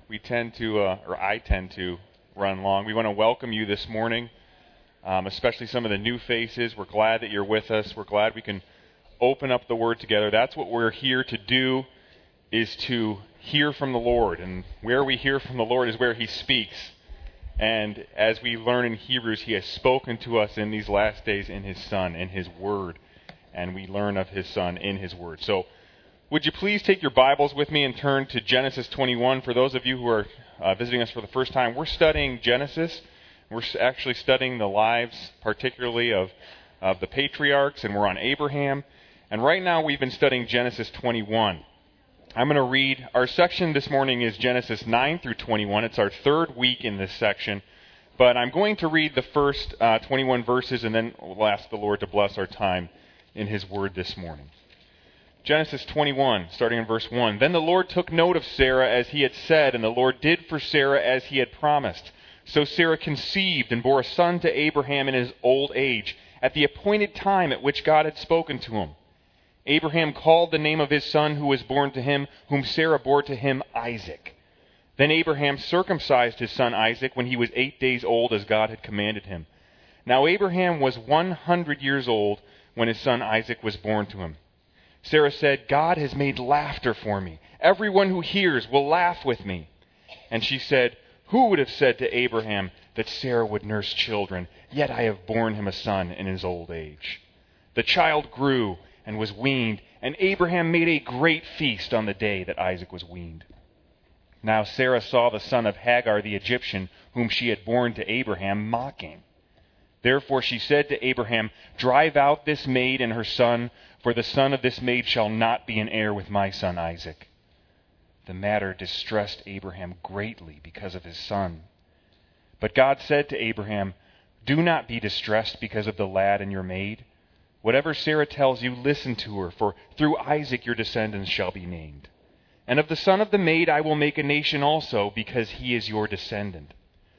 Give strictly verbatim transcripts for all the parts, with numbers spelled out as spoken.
we tend to, uh, or I tend to, run long. We want to welcome you this morning, um, especially some of the new faces. We're glad that you're with us. We're glad we can open up the Word together. That's what we're here to do, is to hear from the Lord. And where we hear from the Lord is where He speaks. And as we learn in Hebrews, He has spoken to us in these last days in His Son, in His Word. And we learn of His Son in His Word. So would you please take your Bibles with me and turn to Genesis twenty-one. For those of you who are uh, visiting us for the first time, we're studying Genesis. We're actually studying the lives, particularly of, of the patriarchs, and we're on Abraham. And right now we've been studying Genesis twenty-one. I'm going to read, our section this morning is Genesis nine through twenty-one. It's our third week in this section. But I'm going to read the first uh, twenty-one verses, and then we'll ask the Lord to bless our time in His Word this morning. Genesis twenty-one, starting in verse one. Then the Lord took note of Sarah as He had said, and the Lord did for Sarah as He had promised. So Sarah conceived and bore a son to Abraham in his old age, at the appointed time at which God had spoken to him. Abraham called the name of his son who was born to him, whom Sarah bore to him, Isaac. Then Abraham circumcised his son Isaac when he was eight days old, as God had commanded him. Now Abraham was one hundred years old when his son Isaac was born to him. Sarah said, God has made laughter for me. Everyone who hears will laugh with me. And she said, who would have said to Abraham that Sarah would nurse children? Yet I have borne him a son in his old age. The child grew and was weaned, and Abraham made a great feast on the day that Isaac was weaned. Now Sarah saw the son of Hagar the Egyptian, whom she had borne to Abraham, mocking. Therefore she said to Abraham, drive out this maid and her son, for the son of this maid shall not be an heir with my son Isaac. The matter distressed Abraham greatly because of his son. But God said to Abraham, do not be distressed because of the lad and your maid. Whatever Sarah tells you, listen to her, for through Isaac your descendants shall be named. And of the son of the maid I will make a nation also, because he is your descendant.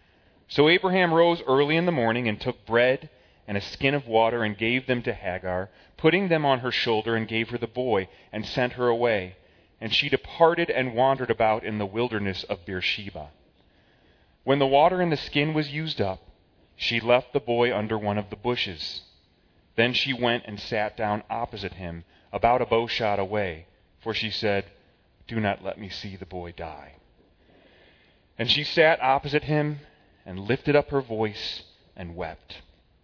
So Abraham rose early in the morning and took bread and a skin of water and gave them to Hagar, putting them on her shoulder, and gave her the boy and sent her away. And she departed and wandered about in the wilderness of Beersheba. When the water in the skin was used up, she left the boy under one of the bushes. Then she went and sat down opposite him, about a bow shot away, for she said, do not let me see the boy die. And she sat opposite him and lifted up her voice and wept.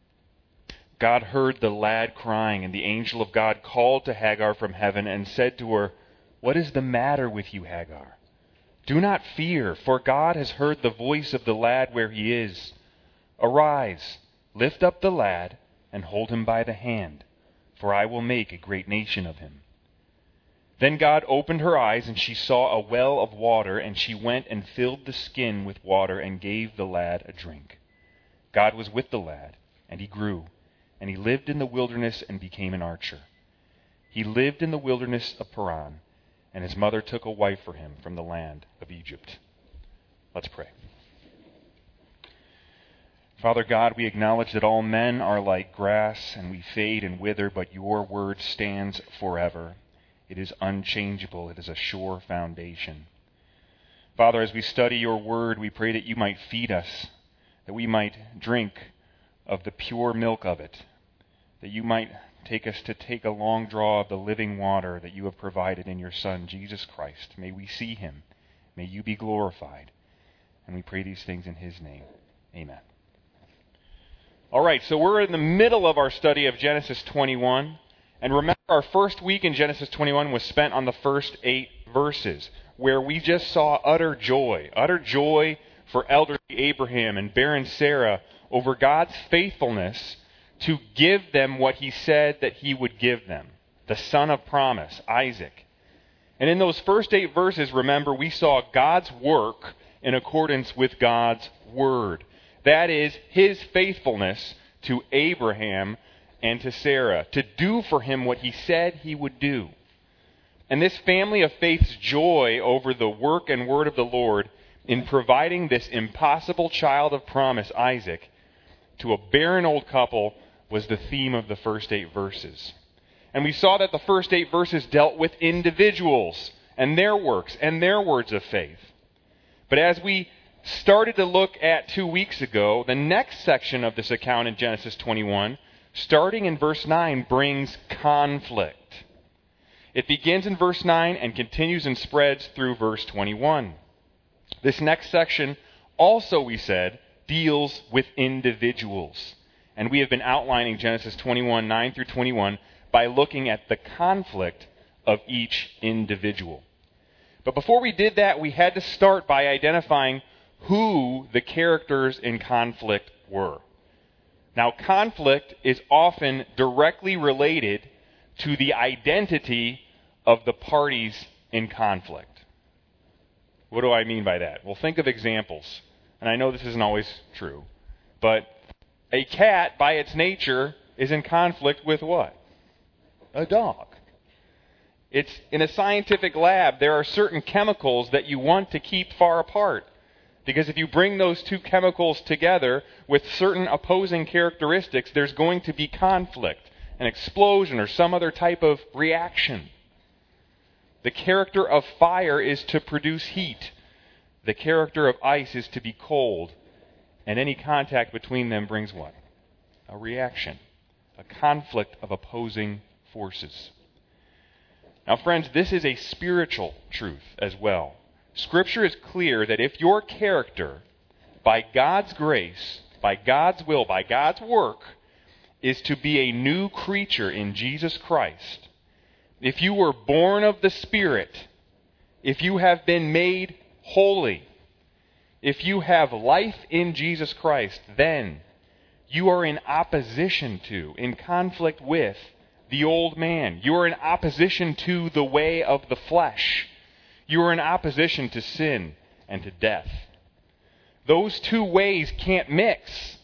God heard the lad crying, and the angel of God called to Hagar from heaven and said to her, what is the matter with you, Hagar? Do not fear, for God has heard the voice of the lad where he is. Arise, lift up the lad, and hold him by the hand, for I will make a great nation of him. Then God opened her eyes, and she saw a well of water, and she went and filled the skin with water and gave the lad a drink. God was with the lad, and he grew, and he lived in the wilderness and became an archer. He lived in the wilderness of Paran, and his mother took a wife for him from the land of Egypt. Let's pray. Father God, we acknowledge that all men are like grass, and we fade and wither, but your word stands forever. It is unchangeable. It is a sure foundation. Father, as we study your word, we pray that you might feed us, that we might drink of the pure milk of it, that you might take us to take a long draw of the living water that you have provided in your Son, Jesus Christ. May we see him. May you be glorified. And we pray these things in his name. Amen. All right, so we're in the middle of our study of Genesis twenty-one. And remember, our first week in Genesis twenty-one was spent on the first eight verses, where we just saw utter joy, utter joy for elderly Abraham and barren Sarah over God's faithfulness to give them what he said that he would give them, the son of promise, Isaac. And in those first eight verses, remember, we saw God's work in accordance with God's word. That is, his faithfulness to Abraham and to Sarah, to do for him what he said he would do. And this family of faith's joy over the work and word of the Lord in providing this impossible child of promise, Isaac, to a barren old couple was the theme of the first eight verses. And we saw that the first eight verses dealt with individuals and their works and their words of faith. But as we started to look at two weeks ago, the next section of this account in Genesis twenty-one, starting in verse nine, brings conflict. It begins in verse nine and continues and spreads through verse twenty-one. This next section also, we said, deals with individuals. And we have been outlining Genesis twenty-one, nine through twenty-one by looking at the conflict of each individual. But before we did that, we had to start by identifying who the characters in conflict were. Now, conflict is often directly related to the identity of the parties in conflict. What do I mean by that? Well, think of examples. And I know this isn't always true. But a cat, by its nature, is in conflict with what? A dog. It's in a scientific lab, there are certain chemicals that you want to keep far apart. Because if you bring those two chemicals together with certain opposing characteristics, there's going to be conflict, an explosion, or some other type of reaction. The character of fire is to produce heat. The character of ice is to be cold. And any contact between them brings what? A reaction. A conflict of opposing forces. Now, friends, this is a spiritual truth as well. Scripture is clear that if your character, by God's grace, by God's will, by God's work, is to be a new creature in Jesus Christ, if you were born of the Spirit, if you have been made holy, if you have life in Jesus Christ, then you are in opposition to, in conflict with, the old man. You are in opposition to the way of the flesh. You are in opposition to sin and to death. Those two ways can't mix.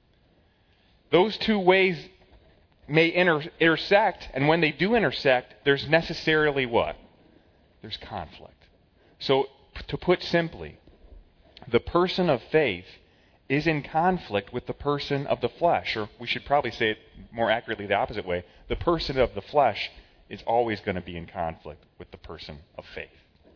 Those two ways may inter- intersect, and when they do intersect, there's necessarily what? There's conflict. So, p- to put simply, the person of faith is in conflict with the person of the flesh, or we should probably say it more accurately the opposite way. The person of the flesh is always going to be in conflict with the person of faith.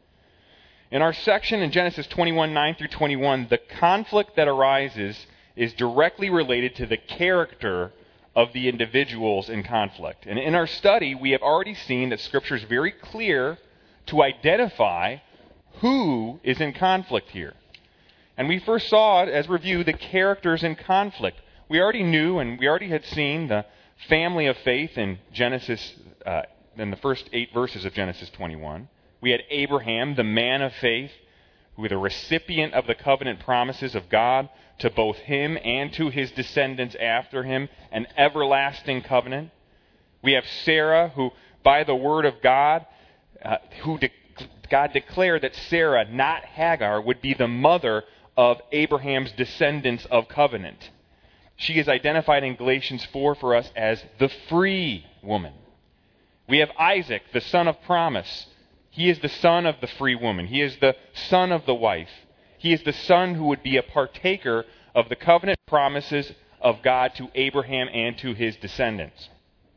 In our section in Genesis twenty-one, nine through twenty-one, the conflict that arises is directly related to the character of the individuals in conflict. And in our study, we have already seen that Scripture is very clear to identify who is in conflict here. And we first saw, as review, the characters in conflict. We already knew and we already had seen the family of faith in Genesis, uh, in the first eight verses of Genesis twenty-one. We had Abraham, the man of faith, who was the recipient of the covenant promises of God to both him and to his descendants after him, an everlasting covenant. We have Sarah, who, by the word of God, uh, who de- God declared that Sarah, not Hagar, would be the mother of Abraham's descendants of covenant. She is identified in Galatians four for us as the free woman. We have Isaac, the son of promise. He is the son of the free woman. He is the son of the wife. He is the son who would be a partaker of the covenant promises of God to Abraham and to his descendants.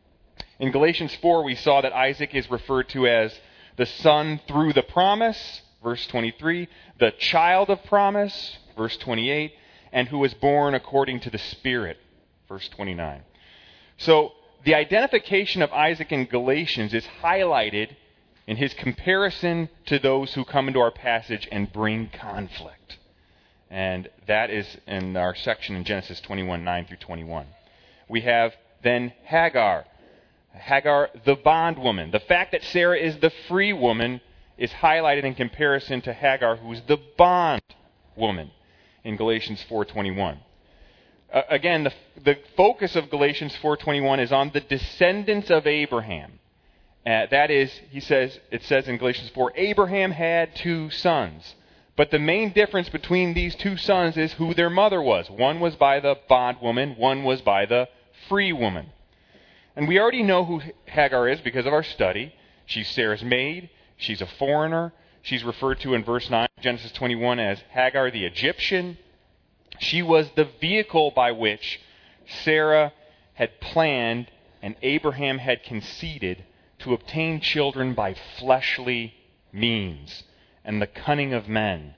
In Galatians four, we saw that Isaac is referred to as the son through the promise, verse twenty-three, the child of promise, verse twenty-eight, and who was born according to the Spirit, verse twenty-nine. So, the identification of Isaac in Galatians is highlighted in his comparison to those who come into our passage and bring conflict. And that is in our section in Genesis twenty-one, nine through twenty-one. We have then Hagar. Hagar, the bondwoman. The fact that Sarah is the free woman is highlighted in comparison to Hagar, who's the bond woman in Galatians four twenty-one. Uh, again, the, the focus of Galatians four twenty-one is on the descendants of Abraham. Uh, that is, he says, it says in Galatians four, Abraham had two sons. But the main difference between these two sons is who their mother was. One was by the bondwoman, one was by the free woman. And we already know who Hagar is because of our study. She's Sarah's maid. She's a foreigner. She's referred to in verse nine, Genesis twenty-one, as Hagar the Egyptian. She was the vehicle by which Sarah had planned and Abraham had conceded to obtain children by fleshly means and the cunning of men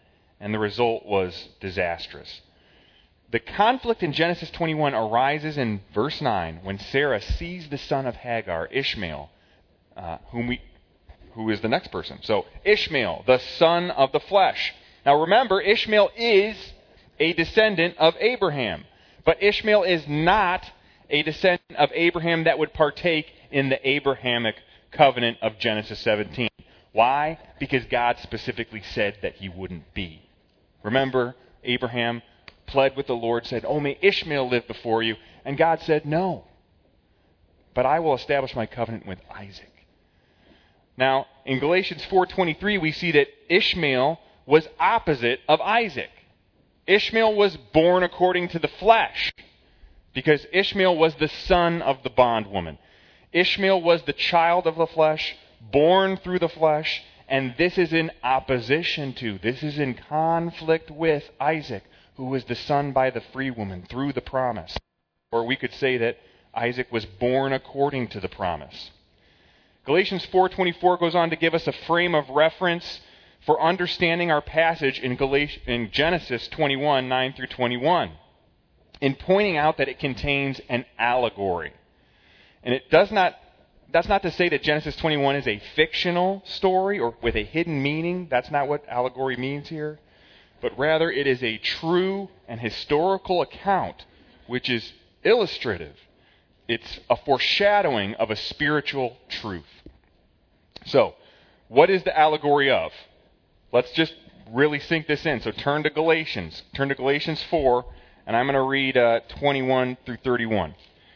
and the result was disastrous. The conflict in Genesis twenty-one arises in verse nine when Sarah sees the son of Hagar, Ishmael, uh, whom we, who is the next person. So Ishmael, the son of the flesh. Now remember, Ishmael is a descendant of Abraham, but Ishmael is not a descendant of Abraham that would partake in the Abrahamic covenant of Genesis seventeen. Why? Because God specifically said that he wouldn't be. Remember, Abraham pled with the Lord, said, "Oh, may Ishmael live before you." And God said, "No, but I will establish my covenant with Isaac." Now, in Galatians four twenty-three, we see that Ishmael was opposite of Isaac. Ishmael was born according to the flesh, because Ishmael was the son of the bondwoman. Ishmael was the child of the flesh, born through the flesh, and this is in opposition to, this is in conflict with Isaac, who was the son by the free woman through the promise. Or we could say that Isaac was born according to the promise. Galatians four twenty-four goes on to give us a frame of reference for understanding our passage in, Galatians, in Genesis twenty-one, nine through twenty-one, in pointing out that it contains an allegory. And it does not, that's not to say that Genesis twenty-one is a fictional story or with a hidden meaning. That's not what allegory means here. But rather it is a true and historical account which is illustrative. It's a foreshadowing of a spiritual truth. So, what is the allegory of? Let's just really sink this in. So turn to Galatians. Turn to Galatians four, and I'm going to read uh, twenty-one through thirty-one.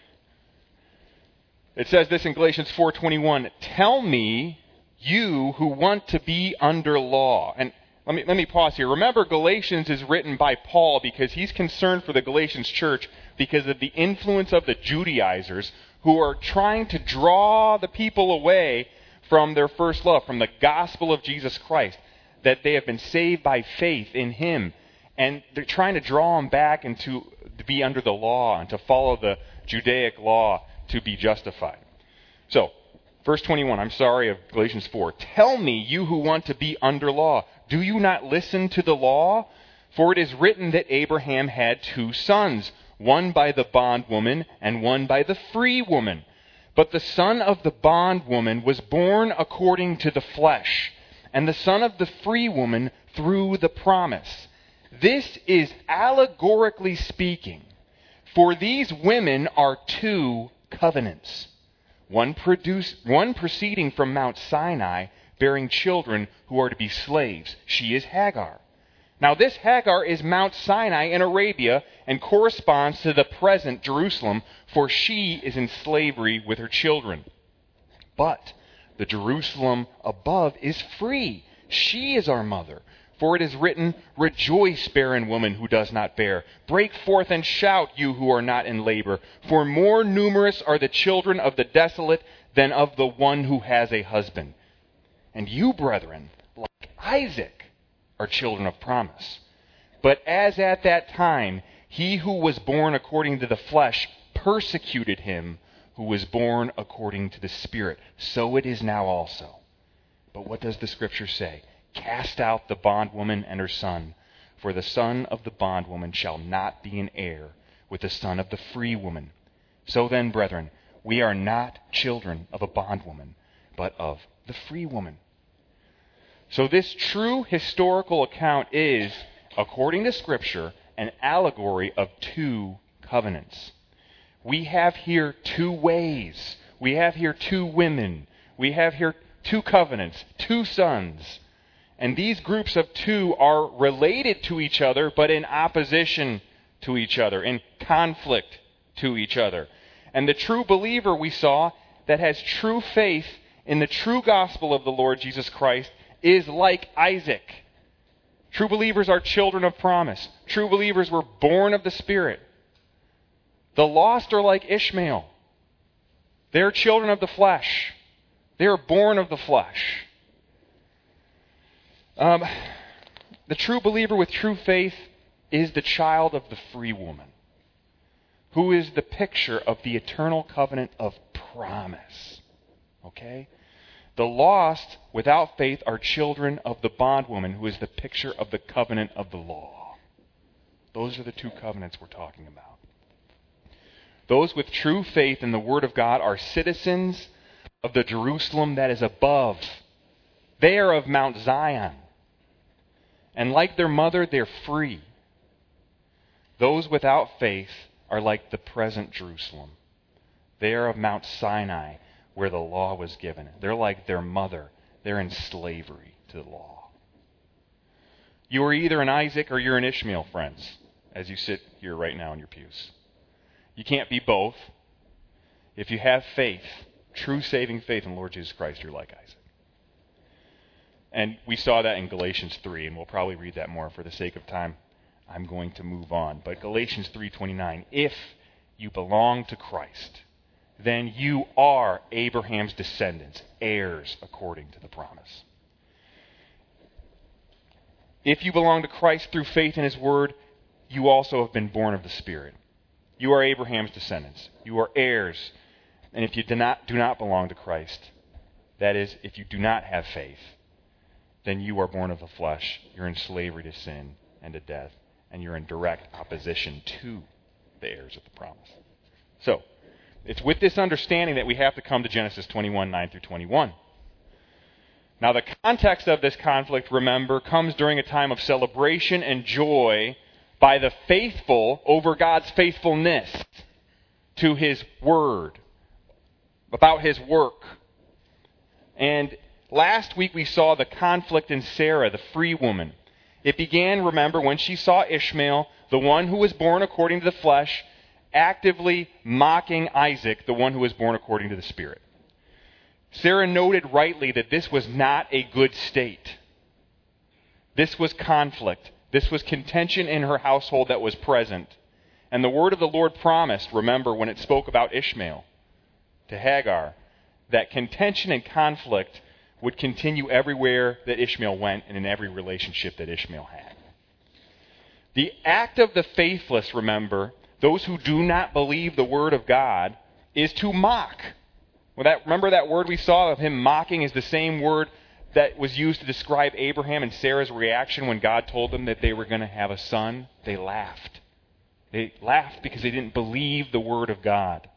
It says this in Galatians four twenty-one, "Tell me, you who want to be under law." And let me let me pause here. Remember, Galatians is written by Paul because he's concerned for the Galatians church because of the influence of the Judaizers who are trying to draw the people away from their first love, from the gospel of Jesus Christ, that they have been saved by faith in him. And they're trying to draw them back into to be under the law and to follow the Judaic law to be justified. So, verse twenty-one, I'm sorry, of Galatians four. "Tell me, you who want to be under law, do you not listen to the law? For it is written that Abraham had two sons, one by the bondwoman and one by the free woman. But the son of the bondwoman was born according to the flesh, and the son of the free woman through the promise. This is allegorically speaking, for these women are two covenants, one produce, one proceeding from Mount Sinai, bearing children who are to be slaves. She is Hagar. Now this Hagar is Mount Sinai in Arabia and corresponds to the present Jerusalem, for she is in slavery with her children. But the Jerusalem above is free. She is our mother. For it is written, 'Rejoice, barren woman who does not bear. Break forth and shout, you who are not in labor. For more numerous are the children of the desolate than of the one who has a husband.' And you, brethren, like Isaac, are children of promise. But as at that time, he who was born according to the flesh persecuted him who was born according to the Spirit, so it is now also. But what does the Scripture say? Cast out the bondwoman and her son, for the son of the bondwoman shall not be an heir with the son of the free woman. So then, brethren, we are not children of a bondwoman, but of the free woman." So this true historical account is, according to Scripture, an allegory of two covenants. We have here two ways. We have here two women. We have here two covenants, two sons. And these groups of two are related to each other, but in opposition to each other, in conflict to each other. And the true believer, we saw, that has true faith in the true gospel of the Lord Jesus Christ is like Isaac. True believers are children of promise. True believers were born of the Spirit. The lost are like Ishmael. They're children of the flesh. They are born of the flesh. Um, the true believer with true faith is the child of the free woman, who is the picture of the eternal covenant of promise. Okay? The lost without faith are children of the bondwoman, who is the picture of the covenant of the law. Those are the two covenants we're talking about. Those with true faith in the Word of God are citizens of the Jerusalem that is above. They are of Mount Zion. And like their mother, they're free. Those without faith are like the present Jerusalem. They are of Mount Sinai, where the law was given. They're like their mother. They're in slavery to the law. You are either an Isaac or you're an Ishmael, friends, as you sit here right now in your pews. You can't be both. If you have faith, true saving faith in the Lord Jesus Christ, you're like Isaac. And we saw that in Galatians three, and we'll probably read that more for the sake of time. I'm going to move on. But Galatians three twenty-nine, if you belong to Christ, then you are Abraham's descendants, heirs according to the promise. If you belong to Christ through faith in His Word, you also have been born of the Spirit. You are Abraham's descendants. You are heirs. And if you do not, do not belong to Christ, that is, if you do not have faith, then you are born of the flesh. You're in slavery to sin and to death, and you're in direct opposition to the heirs of the promise. So, it's with this understanding that we have to come to Genesis twenty-one, nine through twenty-one. Now, the context of this conflict, remember, comes during a time of celebration and joy by the faithful over God's faithfulness to His Word, about His work. And last week we saw the conflict in Sarah, the free woman. It began, remember, when she saw Ishmael, the one who was born according to the flesh, actively mocking Isaac, the one who was born according to the Spirit. Sarah noted rightly that this was not a good state. This was conflict. This was contention in her household that was present. And the word of the Lord promised, remember, when it spoke about Ishmael to Hagar, that contention and conflict would continue everywhere that Ishmael went and in every relationship that Ishmael had. The act of the faithless, remember, those who do not believe the word of God, is to mock. Well, that, remember that word we saw of him mocking is the same word that was used to describe Abraham and Sarah's reaction when God told them that they were going to have a son. They laughed. They laughed because they didn't believe the word of God.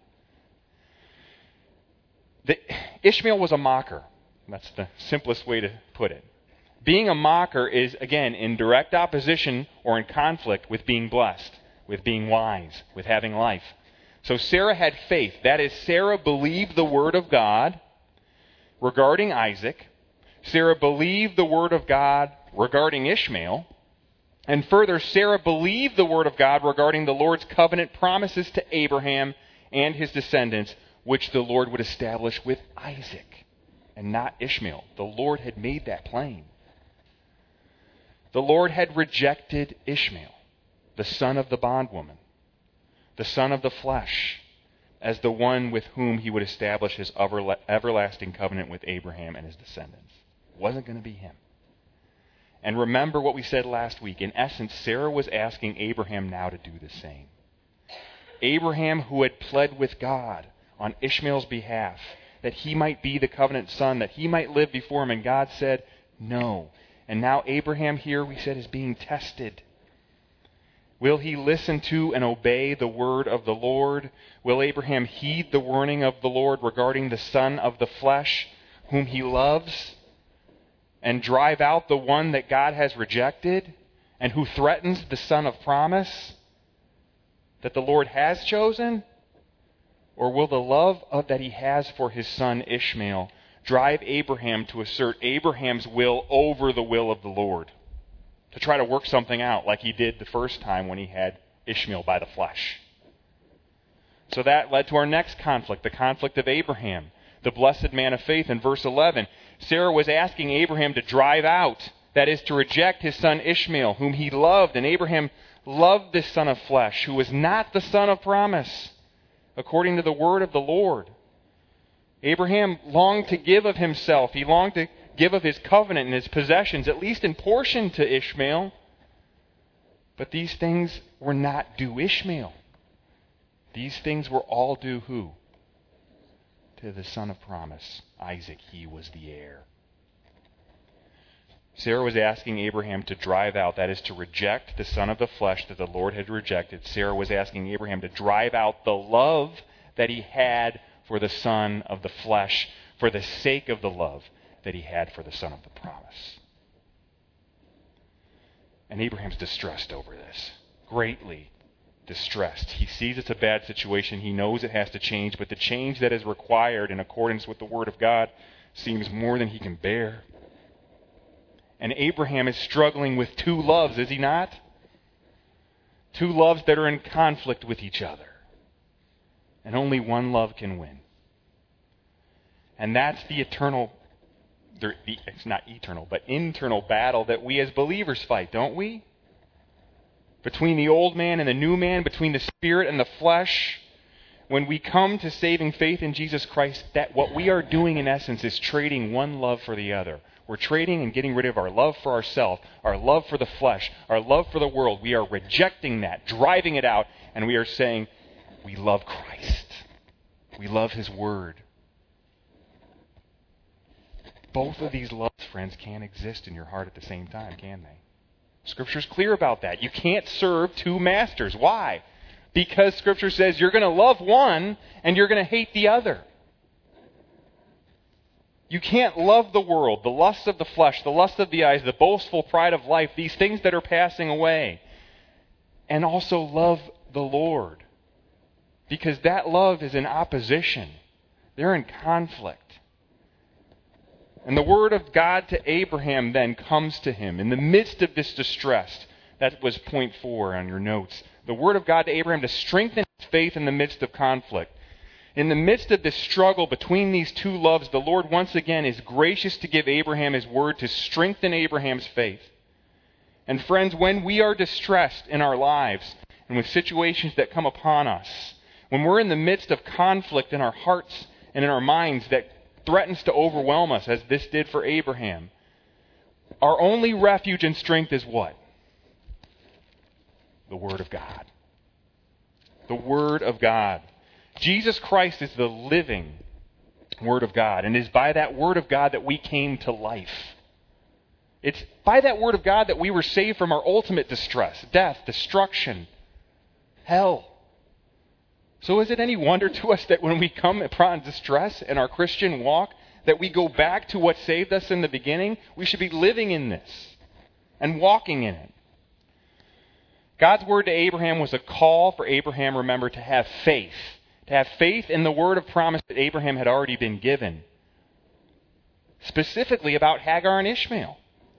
The, Ishmael was a mocker. That's the simplest way to put it. Being a mocker is, again, in direct opposition or in conflict with being blessed, with being wise, with having life. So Sarah had faith. That is, Sarah believed the word of God regarding Isaac. Sarah believed the word of God regarding Ishmael. And further, Sarah believed the word of God regarding the Lord's covenant promises to Abraham and his descendants, which the Lord would establish with Isaac and not Ishmael. The Lord had made that plain. The Lord had rejected Ishmael, the son of the bondwoman, the son of the flesh, as the one with whom he would establish his everlasting covenant with Abraham and his descendants. It wasn't going to be him. And remember what we said last week. In essence, Sarah was asking Abraham now to do the same. Abraham, who had pled with God on Ishmael's behalf, that he might be the covenant son, that he might live before him, and God said, no. And now Abraham here, we said, is being tested. Will he listen to and obey the word of the Lord? Will Abraham heed the warning of the Lord regarding the son of the flesh, whom he loves, and drive out the one that God has rejected, and who threatens the son of promise that the Lord has chosen? Or will the love of, that he has for his son Ishmael drive Abraham to assert Abraham's will over the will of the Lord, to try to work something out like he did the first time when he had Ishmael by the flesh? So that led to our next conflict, the conflict of Abraham, the blessed man of faith. In verse eleven, Sarah was asking Abraham to drive out, that is, to reject his son Ishmael, whom he loved. And Abraham loved this son of flesh, who was not the son of promise, according to the word of the Lord. Abraham longed to give of himself. He longed to give of his covenant and his possessions, at least in portion, to Ishmael. But these things were not due Ishmael. These things were all due who? to the son of promise, Isaac, he was the heir. Sarah was asking Abraham to drive out, that is, to reject the son of the flesh that the Lord had rejected. Sarah was asking Abraham to drive out the love that he had for the son of the flesh, for the sake of the love that he had for the son of the promise. And Abraham's distressed over this, greatly distressed. He sees it's a bad situation. He knows it has to change, but the change that is required in accordance with the Word of God seems more than he can bear. And Abraham is struggling with two loves, is he not? Two loves that are in conflict with each other. And only one love can win. And that's the eternal, it's not eternal, but internal battle that we as believers fight, don't we? Between the old man and the new man, between the spirit and the flesh. When we come to saving faith in Jesus Christ, that what we are doing in essence is trading one love for the other. We're trading and getting rid of our love for ourselves, our love for the flesh, our love for the world. We are rejecting that, driving it out, and we are saying, we love Christ. We love His Word. Both of these loves, friends, can't exist in your heart at the same time, can they? Scripture's clear about that. You can't serve two masters. Why? Because Scripture says you're going to love one and you're going to hate the other. You can't love the world, the lusts of the flesh, the lust of the eyes, the boastful pride of life, these things that are passing away, and also love the Lord. Because that love is in opposition. They're in conflict. And the word of God to Abraham then comes to him in the midst of this distress. That was point four on your notes. The word of God to Abraham to strengthen his faith in the midst of conflict. In the midst of this struggle between these two loves, the Lord once again is gracious to give Abraham His word to strengthen Abraham's faith. And friends, when we are distressed in our lives and with situations that come upon us, when we're in the midst of conflict in our hearts and in our minds that threatens to overwhelm us, as this did for Abraham, our only refuge and strength is what? The Word of God. The Word of God. Jesus Christ is the living Word of God, and it is by that Word of God that we came to life. It's by that Word of God that we were saved from our ultimate distress, death, destruction, hell. So is it any wonder to us that when we come upon distress in our Christian walk, that we go back to what saved us in the beginning? We should be living in this and walking in it. God's word to Abraham was a call for Abraham, remember, to have faith. To have faith in the word of promise that Abraham had already been given. Specifically about Hagar and Ishmael.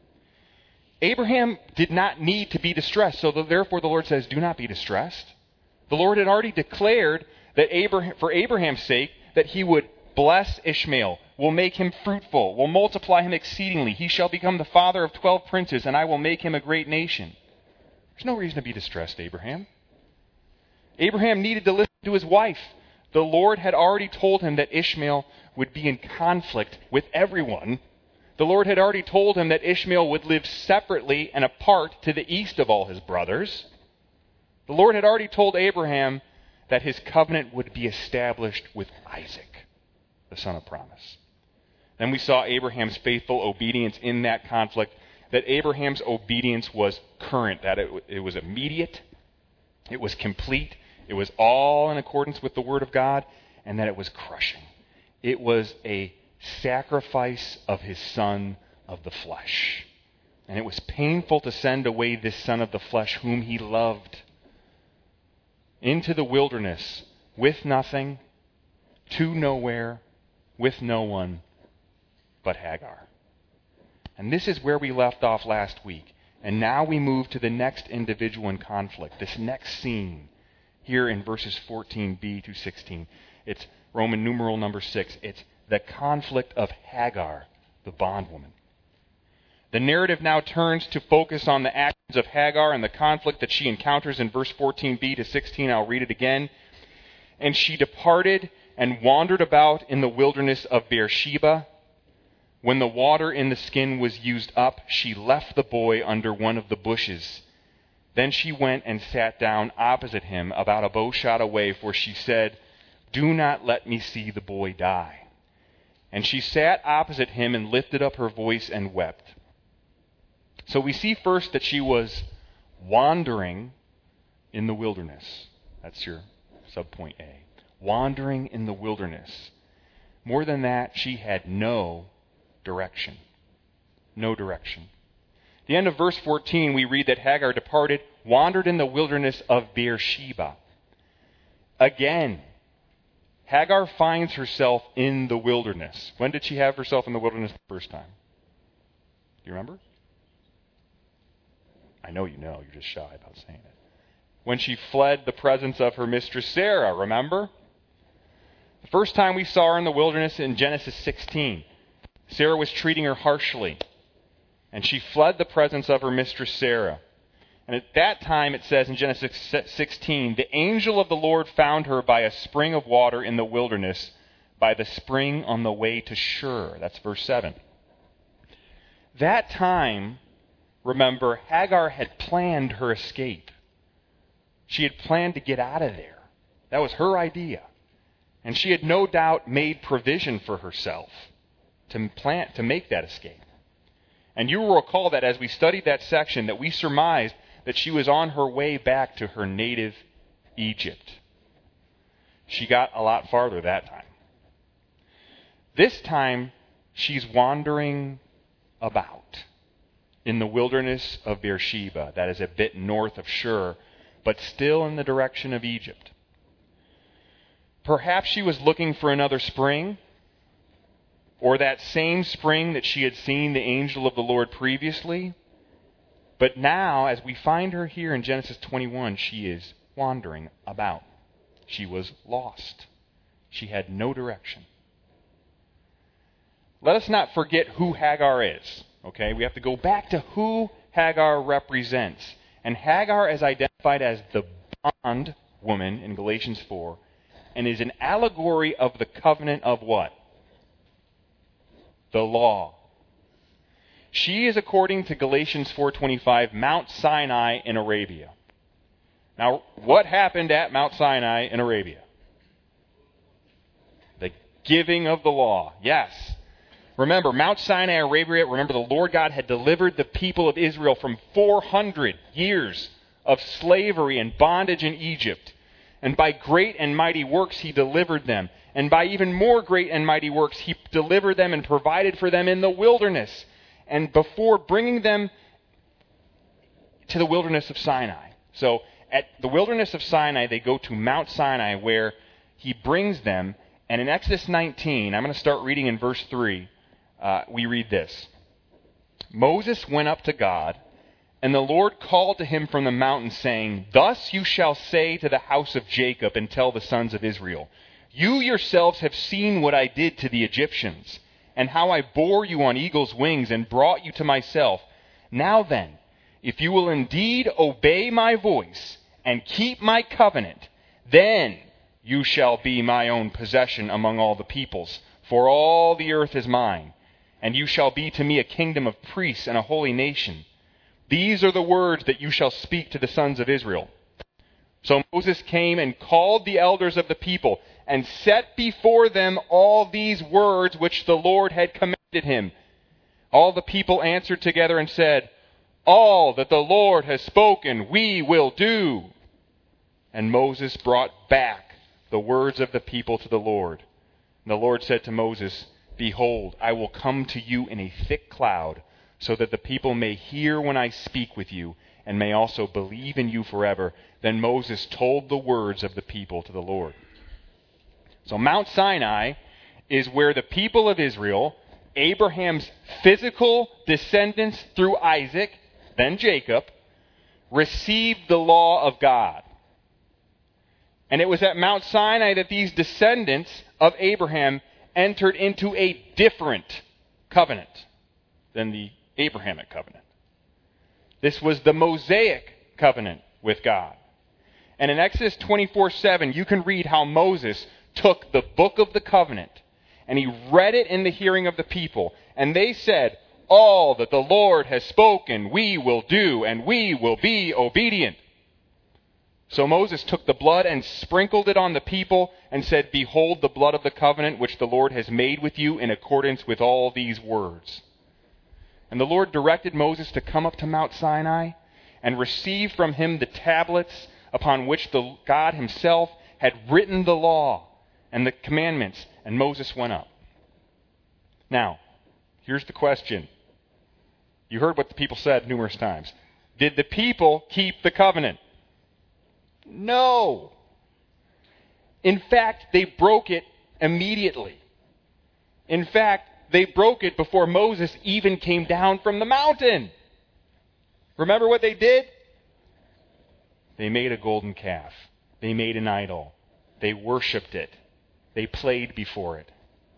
Abraham did not need to be distressed, so therefore the Lord says, do not be distressed. The Lord had already declared that Abraham, for Abraham's sake, that He would bless Ishmael, will make him fruitful, will multiply him exceedingly. He shall become the father of twelve princes, and I will make him a great nation. There's no reason to be distressed, Abraham. Abraham needed to listen to his wife. The Lord had already told him that Ishmael would be in conflict with everyone. The Lord had already told him that Ishmael would live separately and apart to the east of all his brothers. The Lord had already told Abraham that his covenant would be established with Isaac, the son of promise. Then we saw Abraham's faithful obedience in that conflict, that Abraham's obedience was current, that it, it was immediate, it was complete, it was all in accordance with the Word of God, and that it was crushing. It was a sacrifice of his son of the flesh. And it was painful to send away this son of the flesh whom he loved into the wilderness with nothing, to nowhere, with no one but Hagar. And this is where we left off last week. And now we move to the next individual in conflict, this next scene. Here in verses fourteen b through sixteen. It's Roman numeral number six. It's the conflict of Hagar, the bondwoman. The narrative now turns to focus on the actions of Hagar and the conflict that she encounters in verse fourteen b to sixteen. I'll read it again. And she departed and wandered about in the wilderness of Beersheba. When the water in the skin was used up, she left the boy under one of the bushes. Then she went and sat down opposite him, about a bow shot away, for she said, Do not let me see the boy die." And she sat opposite him and lifted up her voice and wept. So we see first that she was wandering in the wilderness. That's your subpoint A. Wandering in the wilderness. More than that, she had no direction. No direction. At the end of verse fourteen, we read that Hagar departed, wandered in the wilderness of Beersheba. Again, Hagar finds herself in the wilderness. When did she have herself in the wilderness the first time? Do you remember? I know you know. You're just shy about saying it. When she fled the presence of her mistress Sarah, remember? The first time we saw her in the wilderness in Genesis sixteen, Sarah was treating her harshly, and she fled the presence of her mistress Sarah. And at that time, it says in Genesis sixteen, the angel of the Lord found her by a spring of water in the wilderness, by the spring on the way to Shur. That's verse seven. That time, remember, Hagar had planned her escape. She had planned to get out of there. That was her idea. And she had no doubt made provision for herself to plan, to make that escape. And you will recall that as we studied that section, that we surmised that she was on her way back to her native Egypt. She got a lot farther that time. This time, she's wandering about in the wilderness of Beersheba. That is a bit north of Shur, but still in the direction of Egypt. Perhaps she was looking for another spring, or that same spring that she had seen the angel of the Lord previously. But now, as we find her here in Genesis twenty-one, she is wandering about. She was lost. She had no direction. Let us not forget who Hagar is. Okay, we have to go back to who Hagar represents. And Hagar is identified as the bond woman in Galatians four, and is an allegory of the covenant of what? The law. She is, according to Galatians four twenty-five, Mount Sinai in Arabia. Now, what happened at Mount Sinai in Arabia? The giving of the law. Yes. Remember, Mount Sinai, Arabia, remember the Lord God had delivered the people of Israel from four hundred years of slavery and bondage in Egypt. And by great and mighty works he delivered them. And by even more great and mighty works he delivered them and provided for them in the wilderness. And before bringing them to the wilderness of Sinai. So at the wilderness of Sinai, they go to Mount Sinai where he brings them. And in Exodus nineteen, I'm going to start reading in verse three. Uh, we read this. Moses went up to God, and the Lord called to him from the mountain, saying, "Thus you shall say to the house of Jacob and tell the sons of Israel, you yourselves have seen what I did to the Egyptians, and how I bore you on eagle's wings and brought you to myself. Now then, if you will indeed obey my voice and keep my covenant, then you shall be my own possession among all the peoples, for all the earth is mine. And you shall be to me a kingdom of priests and a holy nation. These are the words that you shall speak to the sons of Israel." So Moses came and called the elders of the people and set before them all these words which the Lord had commanded him. All the people answered together and said, "All that the Lord has spoken we will do." And Moses brought back the words of the people to the Lord. And the Lord said to Moses, "Behold, I will come to you in a thick cloud, so that the people may hear when I speak with you, and may also believe in you forever." Then Moses told the words of the people to the Lord. So Mount Sinai is where the people of Israel, Abraham's physical descendants through Isaac, then Jacob, received the law of God. And it was at Mount Sinai that these descendants of Abraham entered into a different covenant than the Abrahamic covenant. This was the Mosaic covenant with God. And in Exodus twenty-four seven, you can read how Moses took the book of the covenant and he read it in the hearing of the people. And they said, "All that the Lord has spoken we will do, and we will be obedient." So Moses took the blood and sprinkled it on the people and said, "Behold the blood of the covenant which the Lord has made with you in accordance with all these words." And the Lord directed Moses to come up to Mount Sinai and receive from him the tablets upon which the God himself had written the law and the commandments. And Moses went up. Now, here's the question. You heard what the people said numerous times. Did the people keep the covenant? No. In fact, they broke it immediately. In fact, they broke it before Moses even came down from the mountain. Remember what they did? They made a golden calf. They made an idol. They worshipped it. They played before it.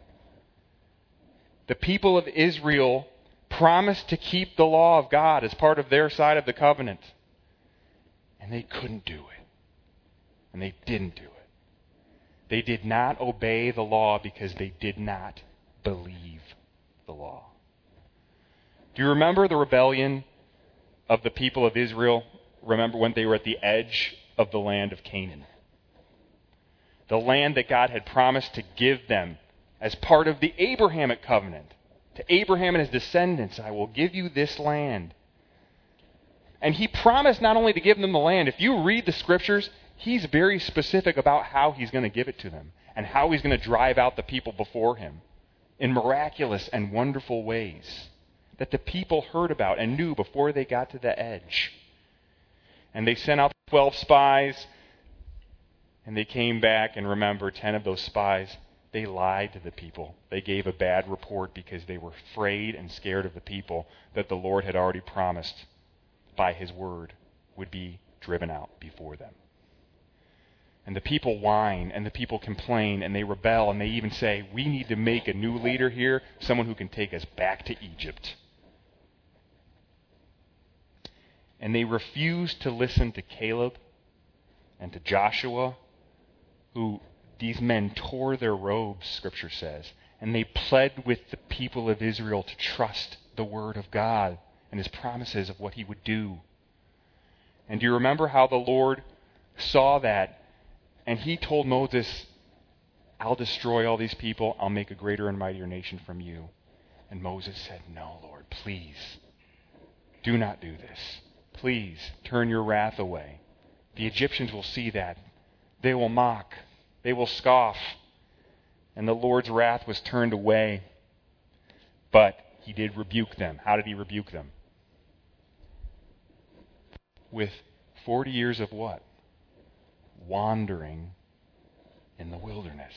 The people of Israel promised to keep the law of God as part of their side of the covenant. And they couldn't do it. And they didn't do it. They did not obey the law because they did not believe the law. Do you remember the rebellion of the people of Israel? Remember when they were at the edge of the land of Canaan? The land that God had promised to give them as part of the Abrahamic covenant. To Abraham and his descendants, I will give you this land. And he promised not only to give them the land. If you read the scriptures, he's very specific about how he's going to give it to them and how he's going to drive out the people before him in miraculous and wonderful ways that the people heard about and knew before they got to the edge. And they sent out twelve spies, and they came back, and remember, ten of those spies, they lied to the people. They gave a bad report because they were afraid and scared of the people that the Lord had already promised by his word would be driven out before them. And the people whine, and the people complain, and they rebel, and they even say, we need to make a new leader here, someone who can take us back to Egypt. And they refused to listen to Caleb and to Joshua, who these men tore their robes, Scripture says, and they pled with the people of Israel to trust the word of God and his promises of what he would do. And do you remember how the Lord saw that? And he told Moses, I'll destroy all these people. I'll make a greater and mightier nation from you. And Moses said, no, Lord, please, do not do this. Please turn your wrath away. The Egyptians will see that. They will mock. They will scoff. And the Lord's wrath was turned away. But he did rebuke them. How did he rebuke them? With forty years of what? Wandering in the wilderness.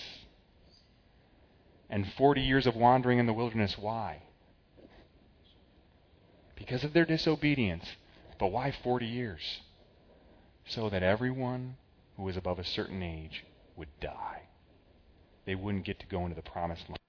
And forty years of wandering in the wilderness, why? Because of their disobedience. But why forty years? So that everyone who was above a certain age would die. They wouldn't get to go into the promised land.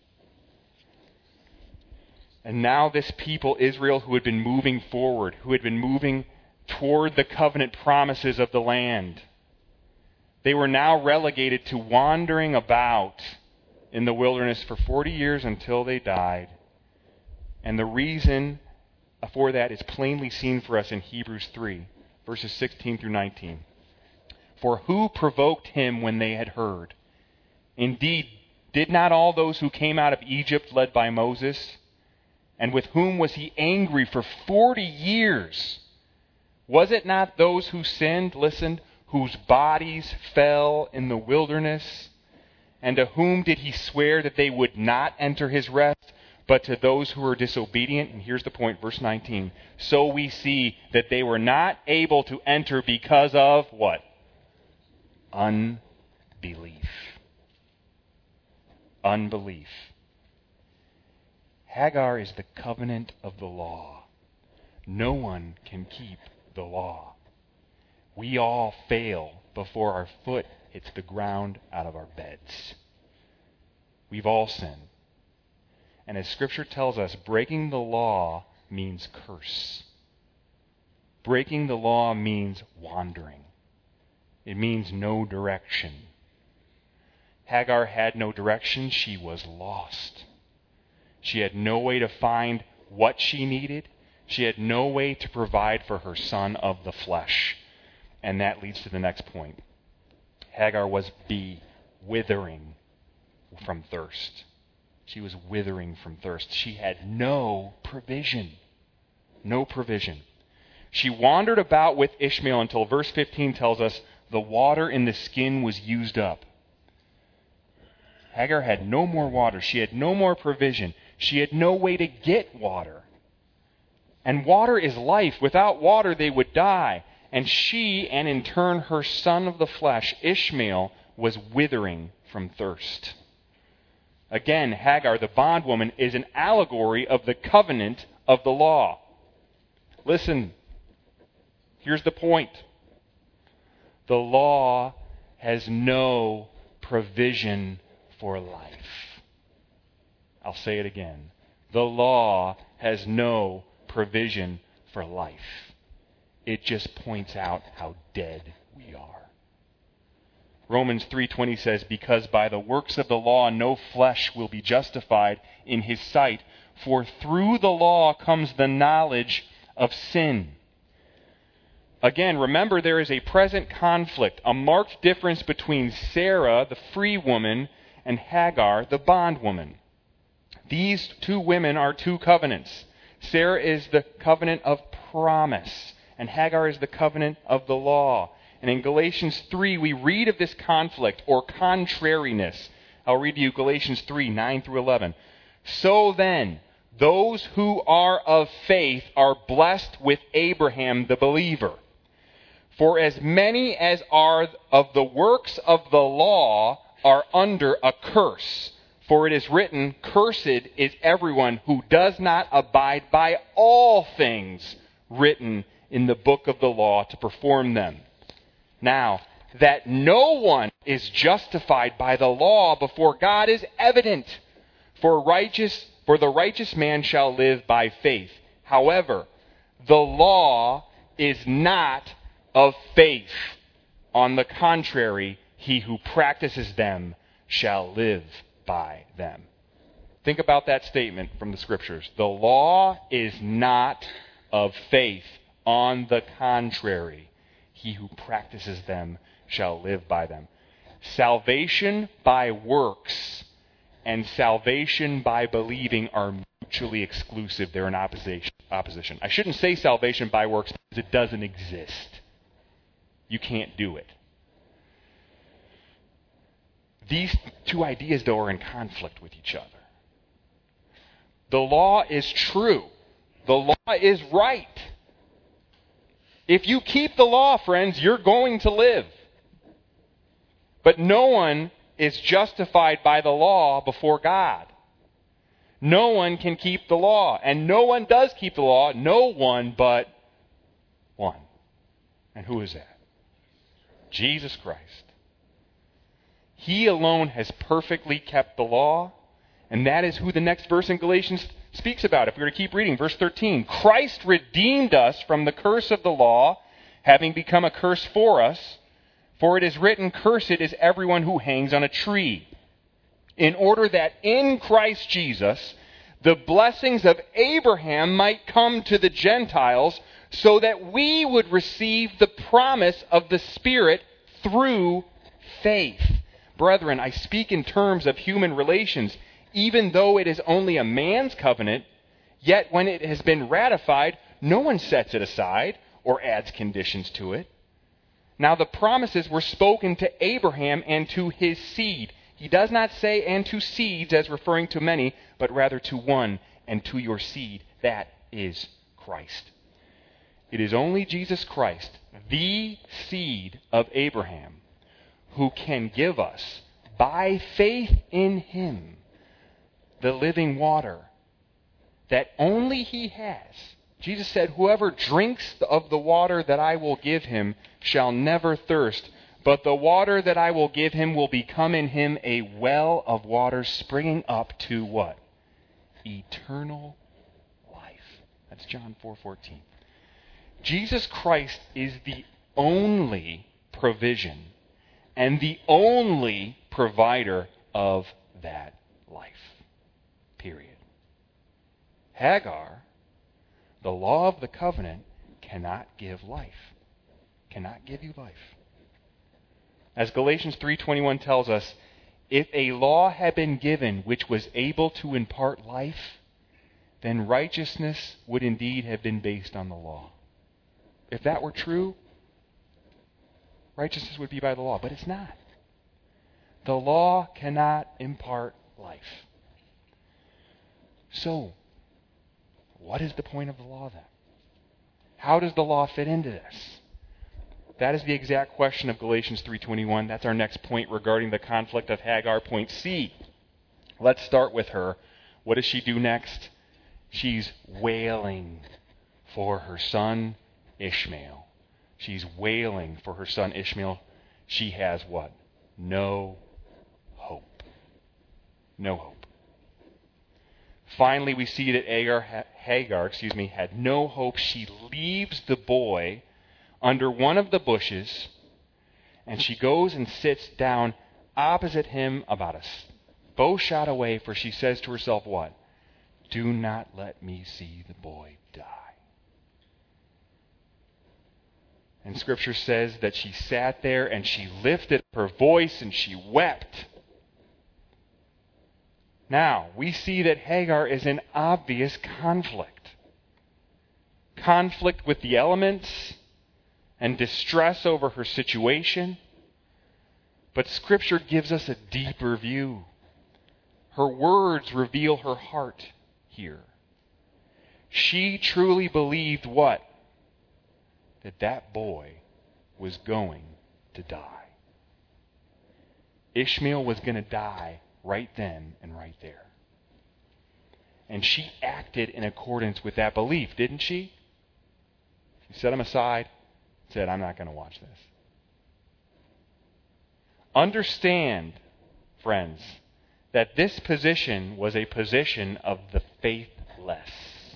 And now this people, Israel, who had been moving forward, who had been moving toward the covenant promises of the land, they were now relegated to wandering about in the wilderness for forty years until they died. And the reason for that is plainly seen for us in Hebrews three, verses sixteen through nineteen. For who provoked him when they had heard? Indeed, did not all those who came out of Egypt led by Moses? And with whom was he angry for forty years? Was it not those who sinned, listened, whose bodies fell in the wilderness? And to whom did he swear that they would not enter his rest, but to those who were disobedient? And here's the point, verse nineteen. So we see that they were not able to enter because of what? Unbelief. Unbelief. Hagar is the covenant of the law. No one can keep the law. We all fail before our foot hits the ground out of our beds. We've all sinned. And as Scripture tells us, breaking the law means curse. Breaking the law means wandering. It means no direction. Hagar had no direction. She was lost. She had no way to find what she needed. She had no way to provide for her son of the flesh. And that leads to the next point. Hagar was be withering from thirst. She was withering from thirst. She had no provision. No provision. She wandered about with Ishmael until verse fifteen tells us the water in the skin was used up. Hagar had no more water. She had no more provision. She had no way to get water. And water is life. Without water, they would die. And she, and in turn her son of the flesh, Ishmael, was withering from thirst. Again, Hagar, the bondwoman, is an allegory of the covenant of the law. Listen, here's the point. The law has no provision for life. I'll say it again. The law has no provision for life. It just points out how dead we are. Romans three twenty says, because by the works of the law no flesh will be justified in his sight, for through the law comes the knowledge of sin. Again, remember there is a present conflict, a marked difference between Sarah, the free woman, and Hagar, the bondwoman. These two women are two covenants. Sarah is the covenant of promise, and Hagar is the covenant of the law. And in Galatians three, we read of this conflict or contrariness. I'll read to you Galatians three, nine through eleven. So then, those who are of faith are blessed with Abraham the believer. For as many as are of the works of the law are under a curse. For it is written, cursed is everyone who does not abide by all things written in the book of the law to perform them. Now, that no one is justified by the law before God is evident. For righteous, for the righteous man shall live by faith. However, the law is not of faith. On the contrary, he who practices them shall live by them. Think about that statement from the Scriptures. The law is not of faith. On the contrary, he who practices them shall live by them. Salvation by works and salvation by believing are mutually exclusive. They're in opposition. opposition. I shouldn't say salvation by works because it doesn't exist. You can't do it. These two ideas, though, are in conflict with each other. The law is true. The law is right. If you keep the law, friends, you're going to live. But no one is justified by the law before God. No one can keep the law. And no one does keep the law. No one but one. And who is that? Jesus Christ. He alone has perfectly kept the law. And that is who the next verse in Galatians speaks about. If we were to keep reading, verse thirteen. Christ redeemed us from the curse of the law, having become a curse for us. For it is written, cursed is everyone who hangs on a tree. In order that in Christ Jesus, the blessings of Abraham might come to the Gentiles, so that we would receive the promise of the Spirit through faith. Brethren, I speak in terms of human relations. Even though it is only a man's covenant, yet when it has been ratified, no one sets it aside or adds conditions to it. Now the promises were spoken to Abraham and to his seed. He does not say and to seeds as referring to many, but rather to one, and to your seed. That is Christ. It is only Jesus Christ, the seed of Abraham, who can give us, by faith in him, the living water that only he has. Jesus said, whoever drinks of the water that I will give him shall never thirst, but the water that I will give him will become in him a well of water springing up to what? Eternal life. That's John four fourteen. Jesus Christ is the only provision and the only provider of that life. Period. Hagar, the law of the covenant, cannot give life. cannot give you life. As Galatians three twenty-one tells us, if a law had been given which was able to impart life, then righteousness would indeed have been based on the law. If that were true, righteousness would be by the law, but it's not. The law cannot impart life. So, what is the point of the law then? How does the law fit into this? That is the exact question of Galatians three twenty-one. That's our next point regarding the conflict of Hagar. Point C. Let's start with her. What does she do next? She's wailing for her son Ishmael. She's wailing for her son Ishmael. She has what? No hope. No hope. Finally, we see that Hagar, Hagar, excuse me, had no hope. She leaves the boy under one of the bushes, and she goes and sits down opposite him about a bow shot away, for she says to herself what? Do not let me see the boy die. And Scripture says that she sat there and she lifted up her voice and she wept. Now, we see that Hagar is in obvious conflict. Conflict with the elements and distress over her situation. But Scripture gives us a deeper view. Her words reveal her heart here. She truly believed what? That that boy was going to die. Ishmael was going to die right then and right there. And she acted in accordance with that belief, didn't she? She set him aside, said, I'm not going to watch this. Understand, friends, that this position was a position of the faithless.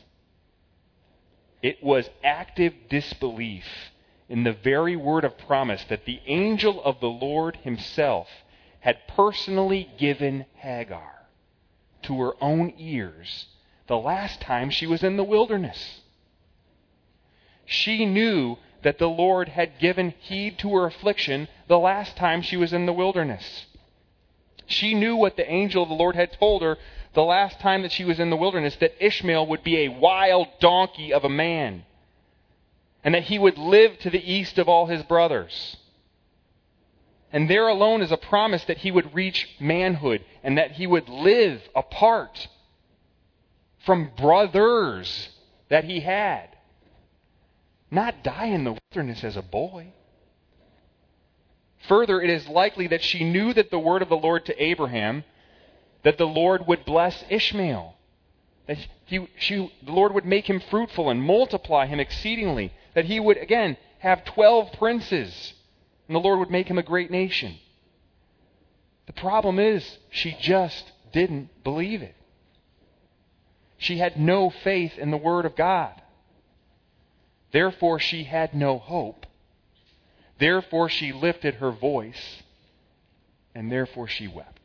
It was active disbelief in the very word of promise that the angel of the Lord himself had personally given Hagar to her own ears the last time she was in the wilderness. She knew that the Lord had given heed to her affliction the last time she was in the wilderness. She knew what the angel of the Lord had told her the last time that she was in the wilderness, that Ishmael would be a wild donkey of a man, and that he would live to the east of all his brothers. And there alone is a promise that he would reach manhood, and that he would live apart from brothers that he had. Not die in the wilderness as a boy. Further, it is likely that she knew that the word of the Lord to Abraham, that the Lord would bless Ishmael. That he, she, the Lord would make him fruitful and multiply him exceedingly. That he would, again, have twelve princes. And the Lord would make him a great nation. The problem is, she just didn't believe it. She had no faith in the Word of God. Therefore, she had no hope. Therefore, she lifted her voice, and therefore she wept.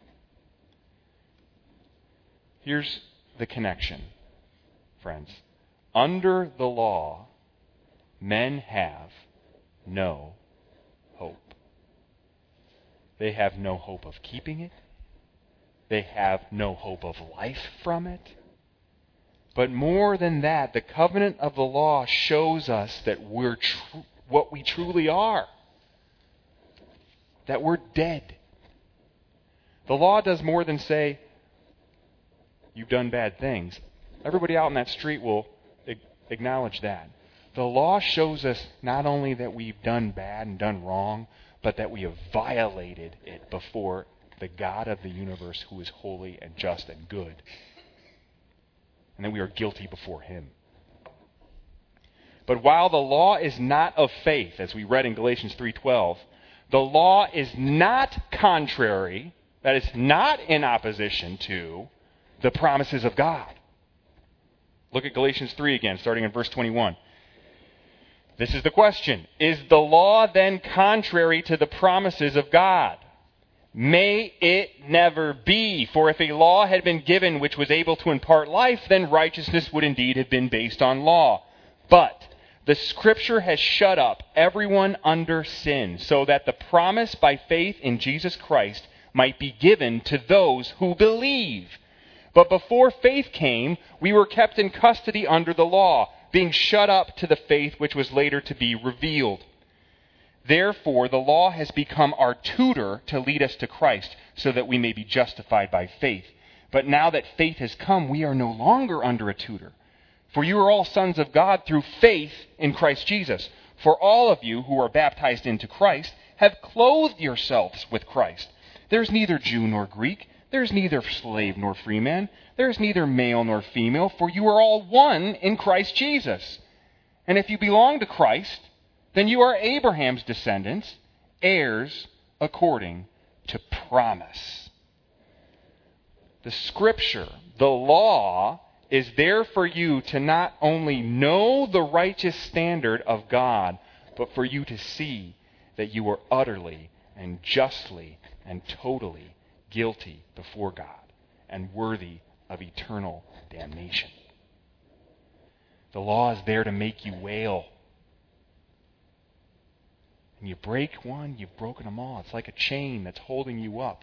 Here's the connection, friends. Under the law, men have no hope. They have no hope of keeping it. They have no hope of life from it. But more than that, the covenant of the law shows us that we're tr- what we truly are. That we're dead. The law does more than say, you've done bad things. Everybody out in that street will acknowledge that. The law shows us not only that we've done bad and done wrong, but that we have violated it before the God of the universe, who is holy and just and good. And that we are guilty before Him. But while the law is not of faith, as we read in Galatians three twelve, the law is not contrary, that is not in opposition to, the promises of God. Look at Galatians three again, starting in verse twenty-one. This is the question. Is the law then contrary to the promises of God? May it never be. For if a law had been given which was able to impart life, then righteousness would indeed have been based on law. But The Scripture has shut up everyone under sin, so that the promise by faith in Jesus Christ might be given to those who believe. But before faith came, we were kept in custody under the law, being shut up to the faith which was later to be revealed. Therefore, the law has become our tutor to lead us to Christ, so that we may be justified by faith. But now that faith has come, we are no longer under a tutor. For you are all sons of God through faith in Christ Jesus. For all of you who are baptized into Christ have clothed yourselves with Christ. There is neither Jew nor Greek. There is neither slave nor free man. There is neither male nor female. For you are all one in Christ Jesus. And if you belong to Christ, then you are Abraham's descendants, heirs according to promise. The Scripture, the law, is there for you to not only know the righteous standard of God, but for you to see that you are utterly and justly and totally guilty before God and worthy of eternal damnation. The law is there to make you wail. And you break one, you've broken them all. It's like a chain that's holding you up.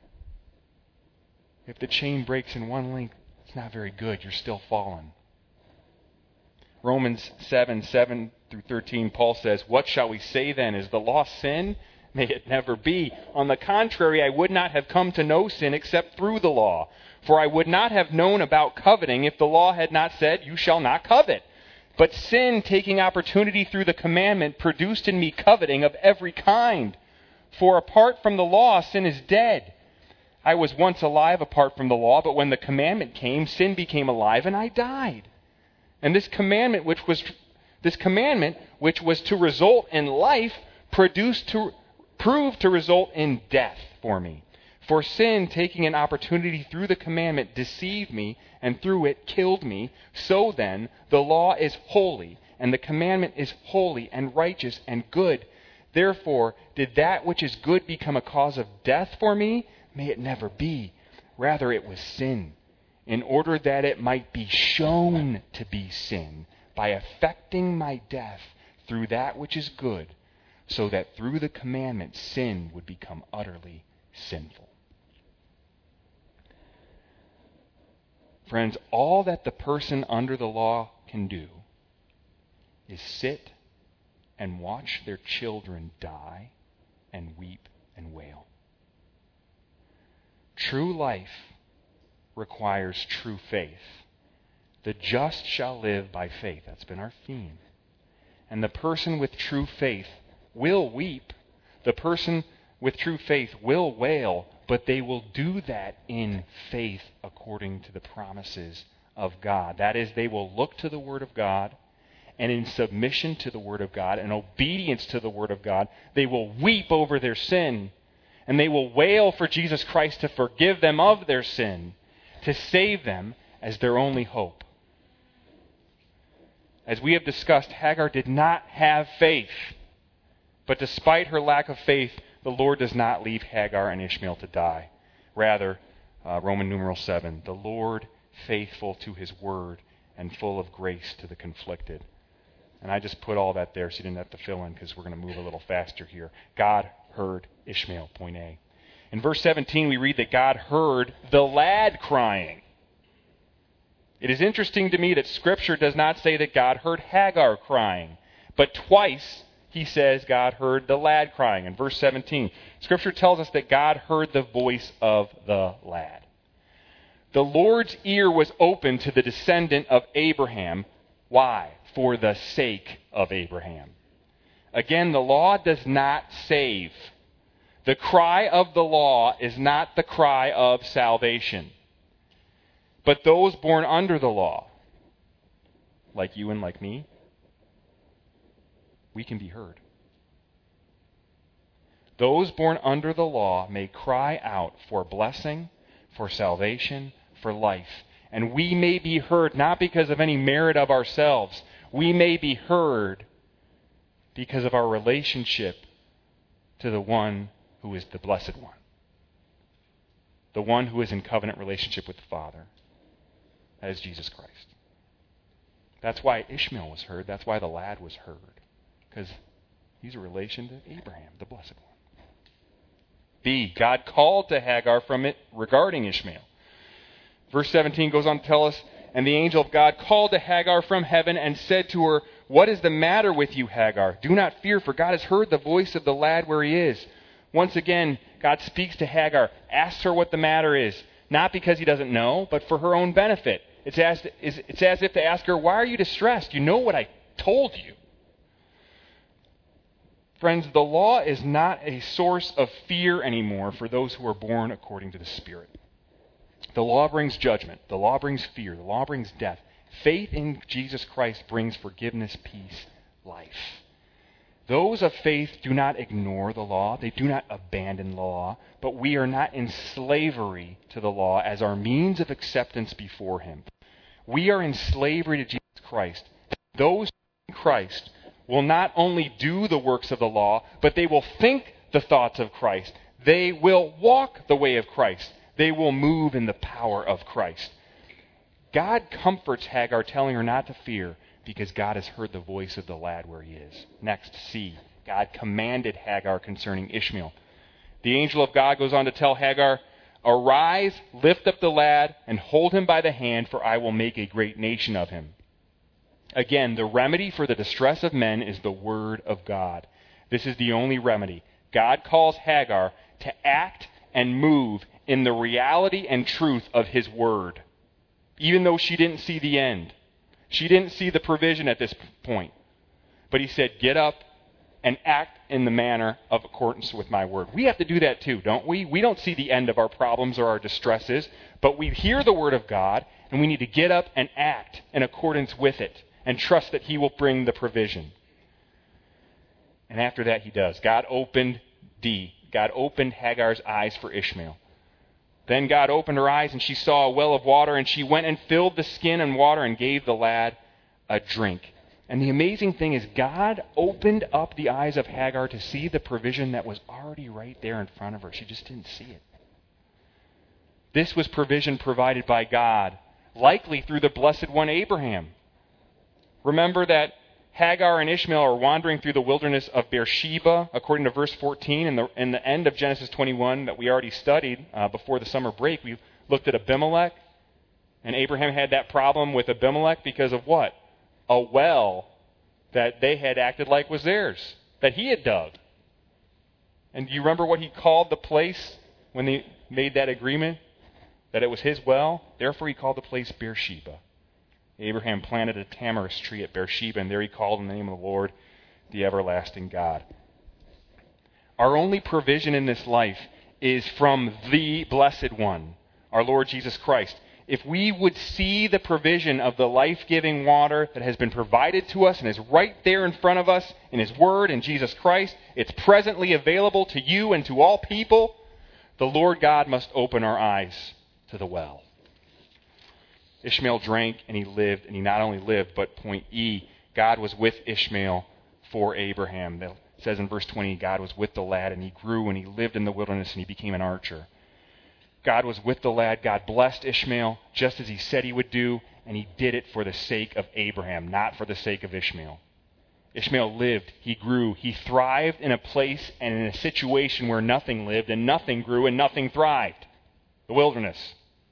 If the chain breaks in one link, it's not very good. You're still fallen. Romans seven, seven through thirteen, Paul says, "What shall we say then? Is the law sin? May it never be. On the contrary, I would not have come to know sin except through the law. For I would not have known about coveting if the law had not said, 'You shall not covet.' But sin, taking opportunity through the commandment, produced in me coveting of every kind. For apart from the law, sin is dead. I was once alive apart from the law, but when the commandment came, sin became alive and I died. And this commandment, which was this commandment, which was to result in life, produced to proved to result in death for me. For sin, taking an opportunity through the commandment, deceived me, and through it killed me. So then, the law is holy, and the commandment is holy and righteous and good. Therefore, did that which is good become a cause of death for me? May it never be. Rather, it was sin, in order that it might be shown to be sin, by effecting my death through that which is good, so that through the commandment sin would become utterly sinful." Friends, all that the person under the law can do is sit and watch their children die and weep and wail. True life requires true faith. The just shall live by faith. That's been our theme. And the person with true faith will weep. The person with true faith will wail, but they will do that in faith according to the promises of God. That is, they will look to the Word of God, and in submission to the Word of God and obedience to the Word of God, they will weep over their sin, and they will wail for Jesus Christ to forgive them of their sin, to save them as their only hope. As we have discussed, Hagar did not have faith. But despite her lack of faith, the Lord does not leave Hagar and Ishmael to die. Rather, uh, Roman numeral seven, the Lord faithful to His word and full of grace to the conflicted. And I just put all that there so you didn't have to fill in, because we're going to move a little faster here. God heard Ishmael, point A. In verse seventeen, we read that God heard the lad crying. It is interesting to me that Scripture does not say that God heard Hagar crying, but twice he says God heard the lad crying. In verse seventeen, Scripture tells us that God heard the voice of the lad. The Lord's ear was open to the descendant of Abraham. Why? For the sake of Abraham. Again, the law does not save. The cry of the law is not the cry of salvation. But those born under the law, like you and like me, we can be heard. Those born under the law may cry out for blessing, for salvation, for life. And we may be heard not because of any merit of ourselves. We may be heard because of our relationship to the one who is the blessed one. The one who is in covenant relationship with the Father. That is Jesus Christ. That's why Ishmael was heard. That's why the lad was heard. Because he's a relation to Abraham, the blessed one. B, God called to Hagar from it regarding Ishmael. Verse seventeen goes on to tell us, and the angel of God called to Hagar from heaven and said to her, "What is the matter with you, Hagar? Do not fear, for God has heard the voice of the lad where he is." Once again, God speaks to Hagar, asks her what the matter is, not because he doesn't know, but for her own benefit. It's as, it's as if to ask her, why are you distressed? You know what I told you. Friends, the law is not a source of fear anymore for those who are born according to the Spirit. The law brings judgment. The law brings fear. The law brings death. Faith in Jesus Christ brings forgiveness, peace, life. Those of faith do not ignore the law. They do not abandon law. But we are not in slavery to the law as our means of acceptance before Him. We are in slavery to Jesus Christ. Those in Christ will not only do the works of the law, but they will think the thoughts of Christ. They will walk the way of Christ. They will move in the power of Christ. God comforts Hagar, telling her not to fear, because God has heard the voice of the lad where he is. Next, C. God commanded Hagar concerning Ishmael. The angel of God goes on to tell Hagar, "Arise, lift up the lad, and hold him by the hand, for I will make a great nation of him." Again, the remedy for the distress of men is the word of God. This is the only remedy. God calls Hagar to act and move in the reality and truth of His word, even though she didn't see the end. She didn't see the provision at this point. But He said, get up and act in the manner of accordance with my word. We have to do that too, don't we? We don't see the end of our problems or our distresses, but we hear the word of God, and we need to get up and act in accordance with it and trust that He will bring the provision. And after that, He does. God opened D. God opened Hagar's eyes for Ishmael. Then God opened her eyes, and she saw a well of water, and she went and filled the skin and water and gave the lad a drink. And the amazing thing is, God opened up the eyes of Hagar to see the provision that was already right there in front of her. She just didn't see it. This was provision provided by God, likely through the Blessed One Abraham. Remember that Hagar and Ishmael are wandering through the wilderness of Beersheba, according to verse fourteen. In the, in the end of Genesis twenty-one that we already studied uh, before the summer break, we looked at Abimelech. And Abraham had that problem with Abimelech because of what? A well that they had acted like was theirs, that he had dug. And do you remember what he called the place when they made that agreement? That it was his well? Therefore he called the place Beersheba. Abraham planted a tamarisk tree at Beersheba, and there he called in the name of the Lord, the everlasting God. Our only provision in this life is from the Blessed One, our Lord Jesus Christ. If we would see the provision of the life-giving water that has been provided to us and is right there in front of us in His Word, in Jesus Christ, it's presently available to you and to all people, the Lord God must open our eyes to the well. Ishmael drank and he lived, and he not only lived, but point E, God was with Ishmael for Abraham. It says in verse twenty, God was with the lad, and he grew, and he lived in the wilderness, and he became an archer. God was with the lad. God blessed Ishmael just as He said He would do, and He did it for the sake of Abraham, not for the sake of Ishmael. Ishmael lived, he grew, he thrived in a place and in a situation where nothing lived, and nothing grew, and nothing thrived. The wilderness.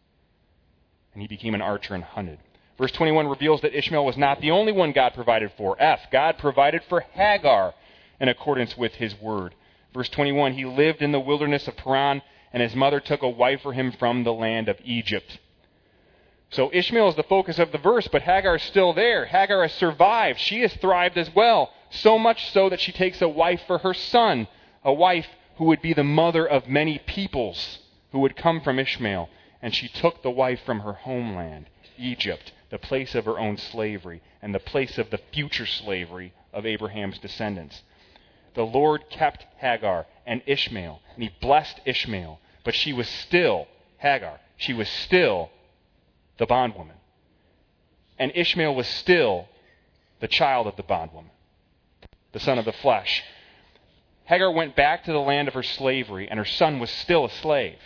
And he became an archer and hunted. Verse twenty-one reveals that Ishmael was not the only one God provided for. F, God provided for Hagar in accordance with His word. Verse twenty-one, he lived in the wilderness of Paran, and his mother took a wife for him from the land of Egypt. So Ishmael is the focus of the verse, but Hagar is still there. Hagar has survived. She has thrived as well. So much so that she takes a wife for her son, a wife who would be the mother of many peoples who would come from Ishmael. And she took the wife from her homeland, Egypt, the place of her own slavery, and the place of the future slavery of Abraham's descendants. The Lord kept Hagar and Ishmael, and He blessed Ishmael, but she was still, Hagar, she was still the bondwoman. And Ishmael was still the child of the bondwoman, the son of the flesh. Hagar went back to the land of her slavery, and her son was still a slave.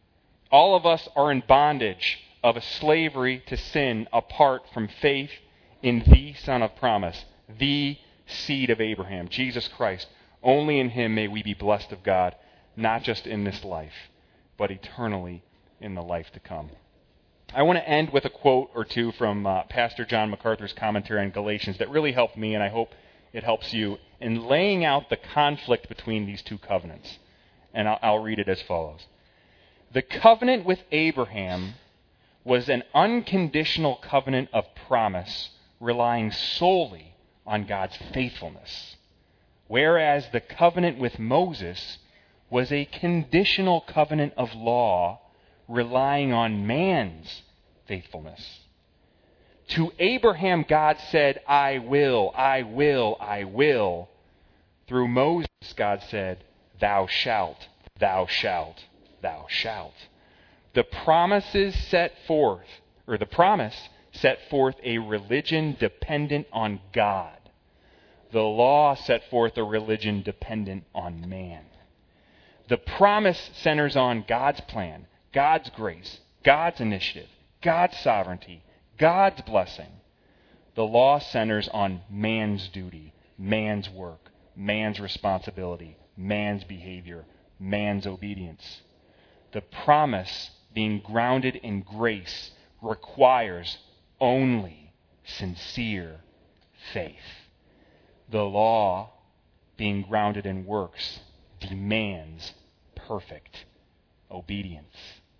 All of us are in bondage of a slavery to sin apart from faith in the Son of promise, the seed of Abraham, Jesus Christ. Only in him may we be blessed of God, not just in this life, but eternally in the life to come. I want to end with a quote or two from uh, Pastor John MacArthur's commentary on Galatians that really helped me, and I hope it helps you in laying out the conflict between these two covenants. And I'll, I'll read it as follows. The covenant with Abraham was an unconditional covenant of promise relying solely on God's faithfulness, whereas the covenant with Moses was a conditional covenant of law relying on man's faithfulness. To Abraham, God said, I will, I will, I will. Through Moses, God said, thou shalt, thou shalt, thou shalt. The promises set forth, or the promise set forth a religion dependent on God. The law set forth a religion dependent on man. The promise centers on God's plan, God's grace, God's initiative, God's sovereignty, God's blessing. The law centers on man's duty, man's work, man's responsibility, man's behavior, man's obedience. The promise, being grounded in grace, requires only sincere faith. The law, being grounded in works, demands perfect obedience.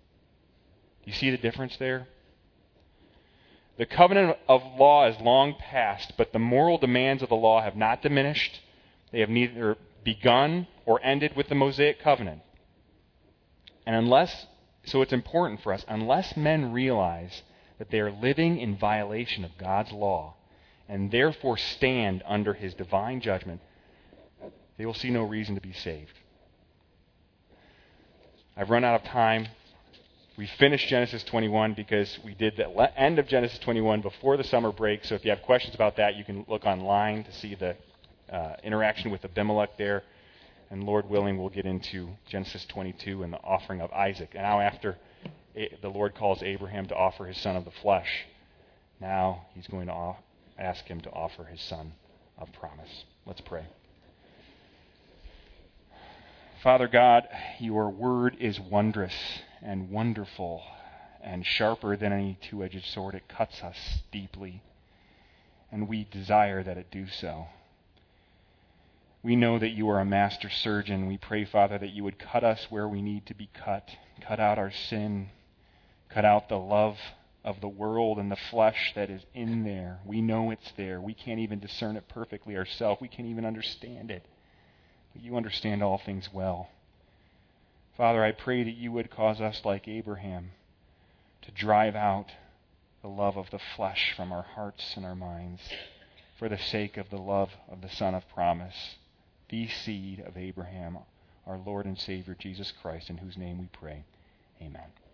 You see the difference there? The covenant of law is long past, but the moral demands of the law have not diminished. They have neither begun or ended with the Mosaic covenant. And unless, so it's important for us, unless men realize that they are living in violation of God's law and therefore stand under his divine judgment, they will see no reason to be saved. I've run out of time. We finished Genesis twenty-one because we did the end of Genesis twenty-one before the summer break. So if you have questions about that, you can look online to see the uh, interaction with Abimelech there. And Lord willing, we'll get into Genesis twenty-two and the offering of Isaac. And now after the Lord calls Abraham to offer his son of the flesh, now he's going to ask him to offer his son of promise. Let's pray. Father God, your word is wondrous and wonderful and sharper than any two-edged sword. It cuts us deeply, and we desire that it do so. We know that you are a master surgeon. We pray, Father, that you would cut us where we need to be cut. Cut out our sin. Cut out the love of the world and the flesh that is in there. We know it's there. We can't even discern it perfectly ourselves. We can't even understand it. But you understand all things well. Father, I pray that you would cause us, like Abraham, to drive out the love of the flesh from our hearts and our minds for the sake of the love of the Son of promise, the seed of Abraham, our Lord and Savior, Jesus Christ, in whose name we pray. Amen.